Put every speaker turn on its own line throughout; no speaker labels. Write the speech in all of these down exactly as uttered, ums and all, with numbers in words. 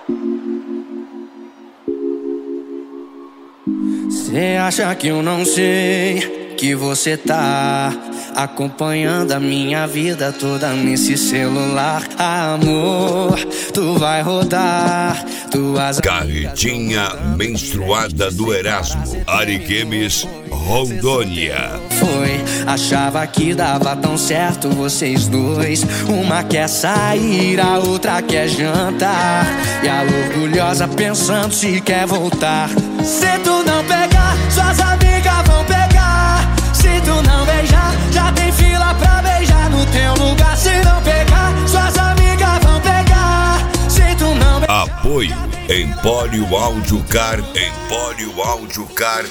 Cê acha que eu não sei que você tá acompanhando a minha vida toda nesse celular? Amor, tu vai rodar tuas...
Carretinha menstruada do Erasmo, Ariquemes, Rondônia.
Foi, achava que dava tão certo vocês dois. Uma quer sair, a outra quer jantar, e a orgulhosa pensando se quer voltar. Se tu não pegar, suas amigas vão pegar. Se tu não beijar, já tem fila pra beijar no teu lugar. Se não pegar, suas amigas vão pegar. Se tu não beijar...
Apoio Empório Audiocar, Empório Audiocar.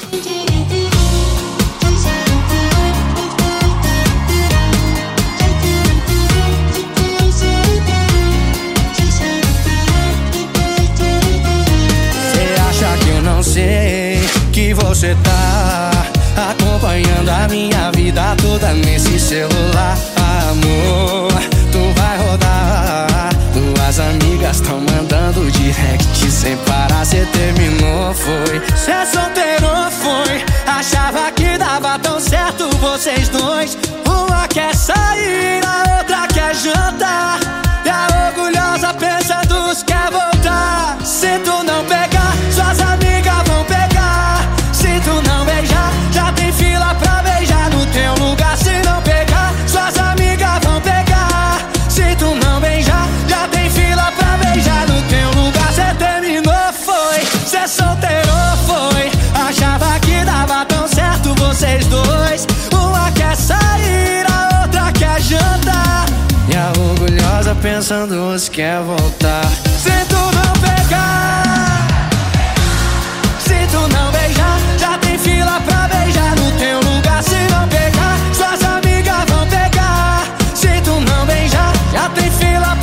Não sei que você tá acompanhando a minha vida toda nesse celular. Amor, tu vai rodar. Tuas amigas tão mandando direct sem parar. Cê terminou, foi? Cê é solteiro, foi? Achava que dava tão certo vocês dois. Uma quer sair, a outra quer jantar, e a orgulhosa pensando se quer voltar. Se tu não pegar, suas amigas vão pegar. Se tu não beijar, já tem fila pra beijar no teu lugar. Se não pegar, suas amigas vão pegar. Se tu não beijar, já tem fila pra beijar no teu lugar. Cê terminou, foi? Cê solteiro, foi? Achava que dava tão certo vocês dois. Uma quer sair, a outra quer jantar, e a orgulhosa pensando se quer voltar. Se tu não pegar, se tu não beijar, já tem fila pra beijar no teu lugar. Se não pegar, suas amigas vão pegar. Se tu não beijar, já tem fila